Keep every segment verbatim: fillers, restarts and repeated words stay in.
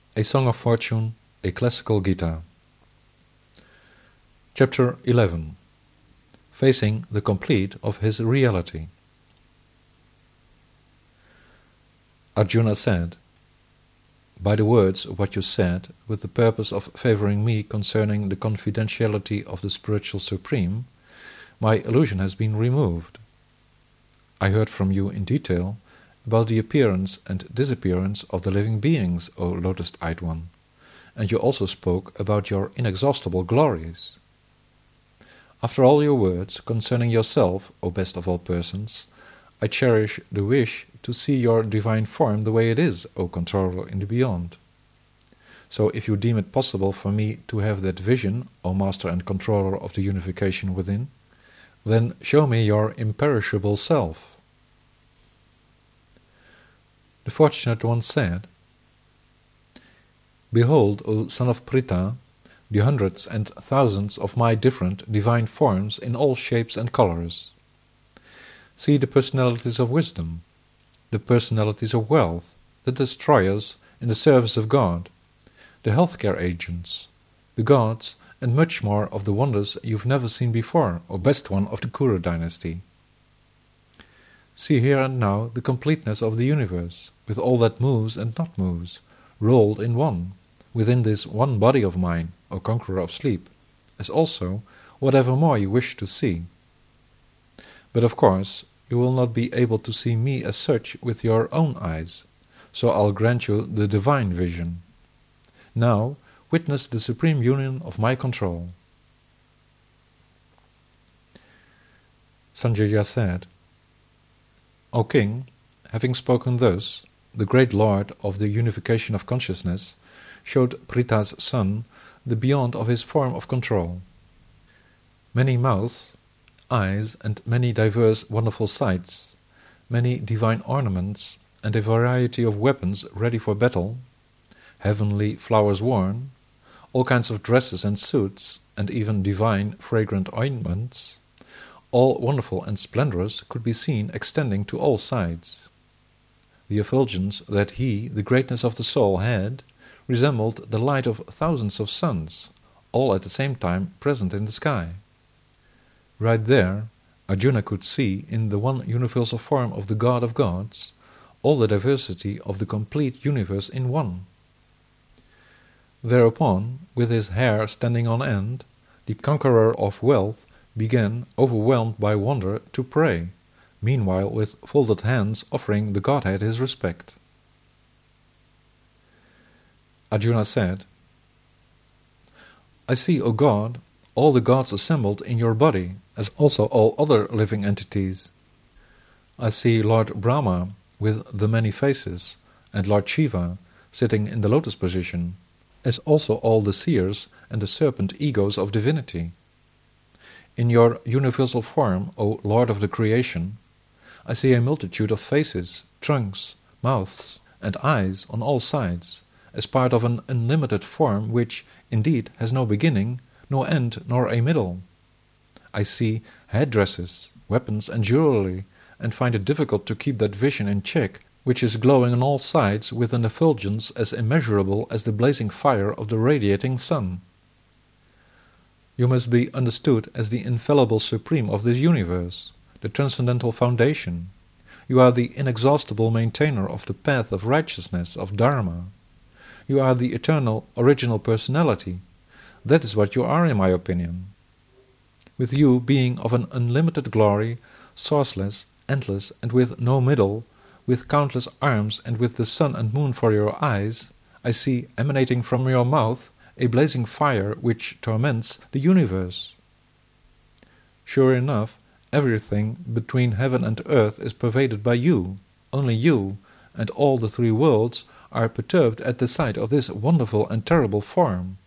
A Song of Fortune, a Classical Gita. Chapter eleven. Facing the Complete of His Reality. Arjuna said, "By the words of what you said, with the purpose of favoring me concerning the confidentiality of the Spiritual Supreme, my illusion has been removed. I heard from you in detail about the appearance and disappearance of the living beings, O Lotus-eyed One, and you also spoke about your inexhaustible glories. After all your words concerning yourself, O best of all persons, I cherish the wish to see your divine form the way it is, O Controller in the Beyond. So if you deem it possible for me to have that vision, O Master and Controller of the unification within, then show me your imperishable self." The Fortunate One said, "Behold, O son of Pritha, the hundreds and thousands of my different divine forms in all shapes and colors. See the personalities of wisdom, the personalities of wealth, the destroyers in the service of God, the healthcare agents, the gods, and much more of the wonders you've never seen before, O best one of the Kuru dynasty. See here and now the completeness of the universe, with all that moves and not moves, rolled in one, within this one body of mine, O Conqueror of Sleep, as also whatever more you wish to see. But of course you will not be able to see me as such with your own eyes, so I'll grant you the divine vision. Now witness the supreme union of my control." Sanjaya said, "O King, having spoken thus, the great Lord of the unification of consciousness showed Pritha's son the beyond of his form of control. Many mouths, eyes, and many diverse wonderful sights, many divine ornaments, and a variety of weapons ready for battle, heavenly flowers worn, all kinds of dresses and suits, and even divine fragrant ointments, all wonderful and splendorous, could be seen extending to all sides. The effulgence that he, the greatness of the soul, had, resembled the light of thousands of suns, all at the same time present in the sky. Right there, Arjuna could see, in the one universal form of the God of gods, all the diversity of the complete universe in one. Thereupon, with his hair standing on end, the conqueror of wealth began, overwhelmed by wonder, to pray, meanwhile with folded hands offering the Godhead his respect. Arjuna said, "I see, O God, all the gods assembled in your body, as also all other living entities. I see Lord Brahma with the many faces, and Lord Shiva sitting in the lotus position, as also all the seers and the serpent egos of divinity. In your universal form, O Lord of the creation, I see a multitude of faces, trunks, mouths, and eyes on all sides, as part of an unlimited form which, indeed, has no beginning, nor end, nor a middle. I see headdresses, weapons, and jewelry, and find it difficult to keep that vision in check, which is glowing on all sides with an effulgence as immeasurable as the blazing fire of the radiating sun. You must be understood as the infallible supreme of this universe, the transcendental foundation. You are the inexhaustible maintainer of the path of righteousness, of Dharma. You are the eternal, original personality. That is what you are, in my opinion. With you being of an unlimited glory, sourceless, endless, and with no middle, with countless arms and with the sun and moon for your eyes, I see, emanating from your mouth, a blazing fire which torments the universe. Sure enough, everything between heaven and earth is pervaded by you, only you, and all the three worlds are perturbed at the sight of this wonderful and terrible form.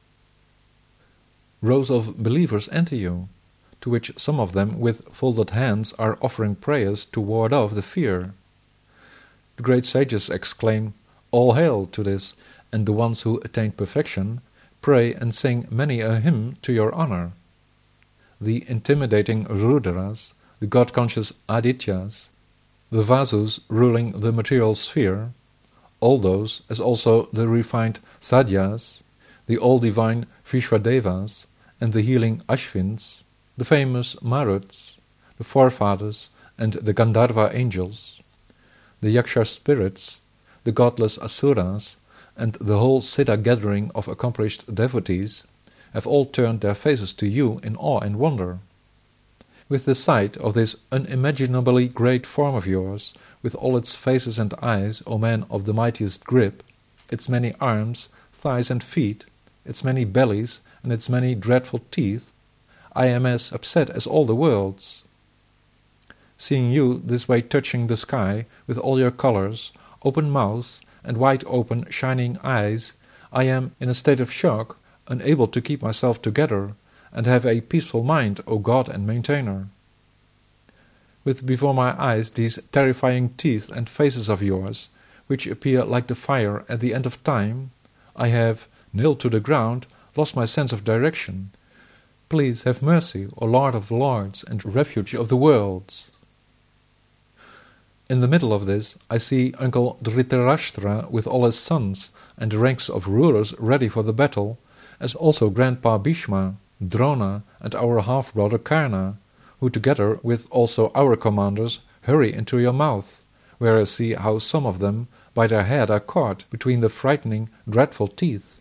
Rows of believers enter you, to which some of them with folded hands are offering prayers to ward off the fear. The great sages exclaim, 'All hail' to this, and the ones who attain perfection pray and sing many a hymn to your honor. The intimidating Rudras, the God-conscious Adityas, the Vasus ruling the material sphere, all those, as also the refined Sadyas, the all-divine Vishwadevas, and the healing Ashvins, the famous Maruts, the forefathers, and the Gandharva angels, the Yaksha spirits, the godless Asuras, and the whole Siddha gathering of accomplished devotees, have all turned their faces to you in awe and wonder. With the sight of this unimaginably great form of yours, with all its faces and eyes, O man of the mightiest grip, its many arms, thighs and feet, its many bellies, and its many dreadful teeth, I am as upset as all the worlds. Seeing you this way touching the sky, with all your colours, open mouths, and wide open shining eyes, I am in a state of shock, unable to keep myself together, and have a peaceful mind, O God and maintainer. With before my eyes these terrifying teeth and faces of yours, which appear like the fire at the end of time, I have, nailed to the ground, lost my sense of direction. Please have mercy, O Lord of lords and refuge of the worlds. In the middle of this I see Uncle Dhritarashtra with all his sons, and the ranks of rulers ready for the battle, as also Grandpa Bhishma, Drona, and our half-brother Karna, who together with also our commanders hurry into your mouth, where I see how some of them by their head are caught between the frightening, dreadful teeth.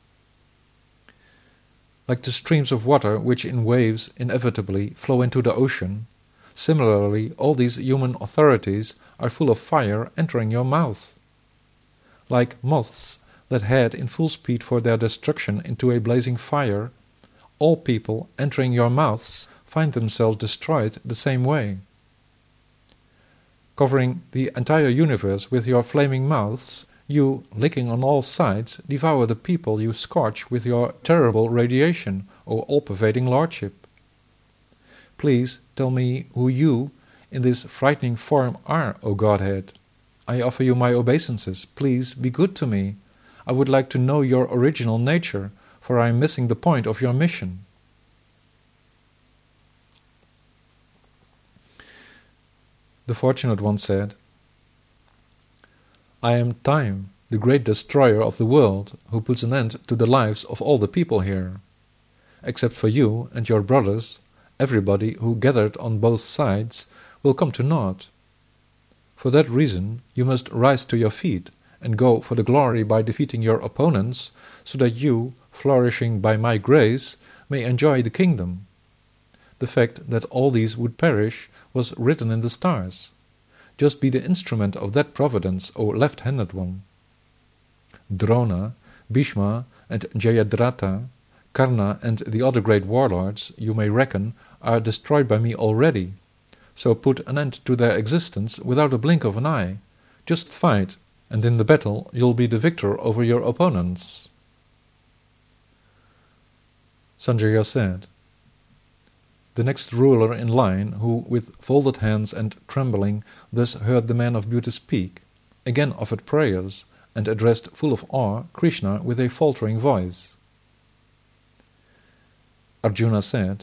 Like the streams of water which in waves inevitably flow into the ocean, similarly all these human authorities are full of fire entering your mouth. Like moths that head in full speed for their destruction into a blazing fire, all people entering your mouths find themselves destroyed the same way. Covering the entire universe with your flaming mouths, you, licking on all sides, devour the people you scorch with your terrible radiation, O all-pervading lordship. Please tell me who you, in this frightening form, are, O Godhead. I offer you my obeisances. Please be good to me. I would like to know your original nature, for I am missing the point of your mission. The Fortunate One said, I am Time, the great destroyer of the world, who puts an end to the lives of all the people here. Except for you and your brothers, everybody who gathered on both sides will come to naught. For that reason you must rise to your feet and go for the glory by defeating your opponents, so that you, flourishing by my grace, may enjoy the kingdom. The fact that all these would perish was written in the stars. Just be the instrument of that providence, O left-handed one. Drona, Bhishma, and Jayadratha, Karna, and the other great warlords you may reckon are destroyed by me already, so put an end to their existence without a blink of an eye. Just fight, and in the battle you'll be the victor over your opponents. Sanjaya said, The next ruler in line, who with folded hands and trembling thus heard the man of beauty speak, again offered prayers, and addressed full of awe Krishna with a faltering voice. Arjuna said,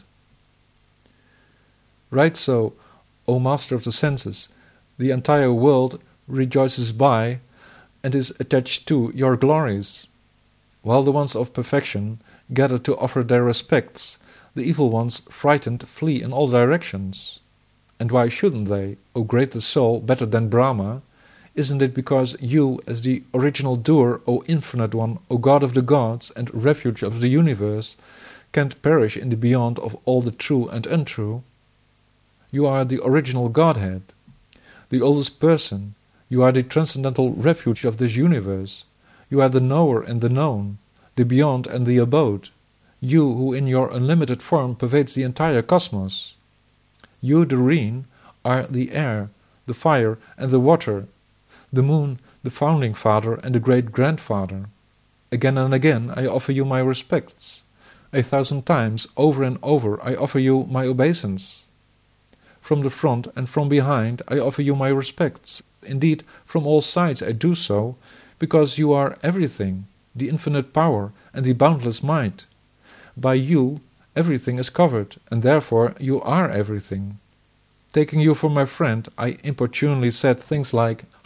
Right so, O master of the senses, the entire world rejoices by and is attached to your glories. While the ones of perfection gather to offer their respects, the evil ones, frightened, flee in all directions. And why shouldn't they, O greatest soul, better than Brahma? Isn't it because you, as the original doer, O infinite one, O God of the gods and refuge of the universe, can't perish in the beyond of all the true and untrue? You are the original Godhead, the oldest person. You are the transcendental refuge of this universe. You are the knower and the known, the beyond and the abode. You who in your unlimited form pervades the entire cosmos. You, the rain, are the air, the fire and the water, the moon, the founding father and the great-grandfather. Again and again I offer you my respects. A thousand times, over and over, I offer you my obeisance. From the front and from behind I offer you my respects. Indeed, from all sides I do so, because you are everything, the infinite power and the boundless might. By you everything is covered, and therefore you are everything. Taking you for my friend, I importunely said things like,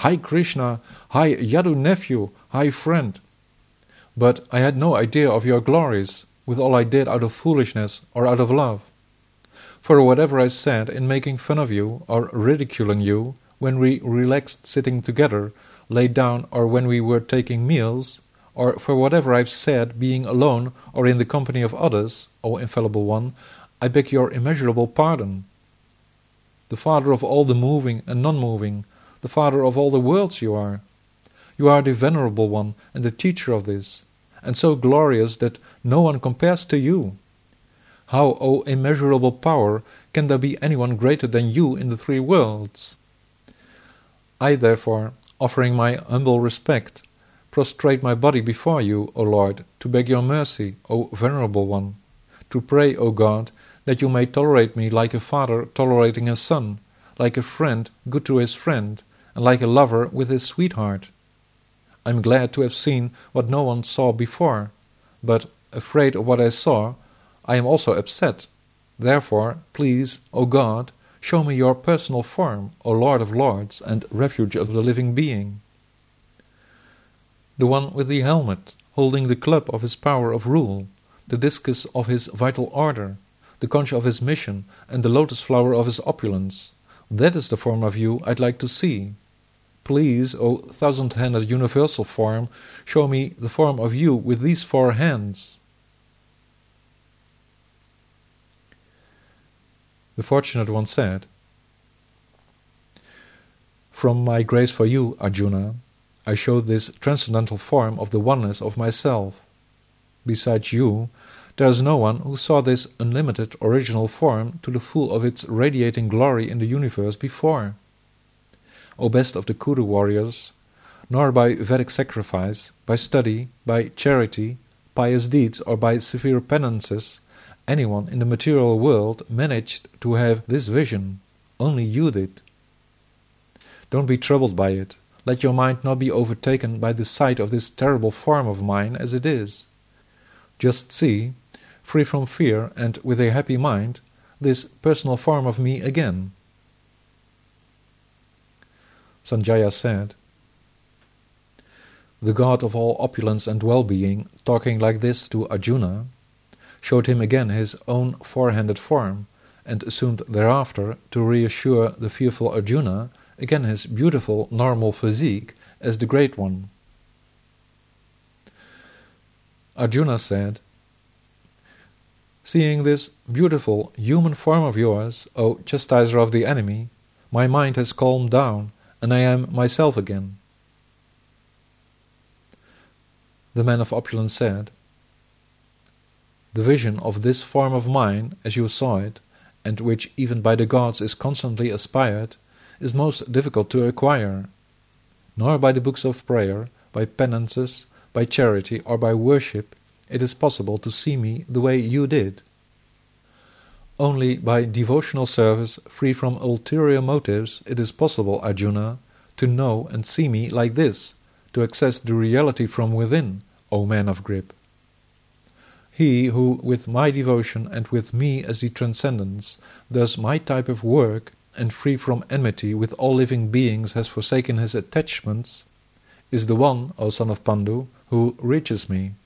"Hi Krishna, hi Yadu nephew, hi friend." But I had no idea of your glories, with all I did out of foolishness or out of love. For whatever I said in making fun of you or ridiculing you, when we relaxed sitting together, laid down, or when we were taking meals, or for whatever I've said being alone or in the company of others, O infallible one, I beg your immeasurable pardon. The Father of all the moving and non-moving, the Father of all the worlds you are. You are the Venerable One and the teacher of this, and so glorious that no one compares to you. How, O immeasurable power, can there be anyone greater than you in the three worlds? I therefore, offering my humble respect, prostrate my body before you, O Lord, to beg your mercy, O Venerable One, to pray, O God, that you may tolerate me like a father tolerating a son, like a friend good to his friend, and like a lover with his sweetheart. I am glad to have seen what no one saw before, but, afraid of what I saw, I am also upset. Therefore, please, O God, show me your personal form, O Lord of Lords and refuge of the living being. The one with the helmet, holding the club of his power of rule, the discus of his vital order, the conch of his mission, and the lotus flower of his opulence. That is the form of you I'd like to see. Please, O thousand-handed universal form, show me the form of you with these four hands. The Fortunate One said, "From my grace for you, Arjuna, I showed this transcendental form of the oneness of myself. Besides you, there is no one who saw this unlimited original form to the full of its radiating glory in the universe before. O best of the Kuru warriors, nor by Vedic sacrifice, by study, by charity, pious deeds, or by severe penances, anyone in the material world managed to have this vision. Only you did. Don't be troubled by it. Let your mind not be overtaken by the sight of this terrible form of mine as it is. Just see, free from fear and with a happy mind, this personal form of me again." Sanjaya said, "The God of all opulence and well-being, talking like this to Arjuna, showed him again his own four-handed form, and assumed thereafter to reassure the fearful Arjuna again his beautiful normal physique as the Great One." Arjuna said, "Seeing this beautiful human form of yours, O chastiser of the enemy, my mind has calmed down, and I am myself again." The man of opulence said, "The vision of this form of mine, as you saw it, and which even by the gods is constantly aspired, is most difficult to acquire. Nor by the books of prayer, by penances, by charity, or by worship, it is possible to see me the way you did. Only by devotional service, free from ulterior motives, it is possible, Arjuna, to know and see me like this, to access the reality from within, O man of grip. He who, with my devotion and with me as the transcendence, does my type of work, and free from enmity with all living beings has forsaken his attachments, is the one, O son of Pandu, who reaches me.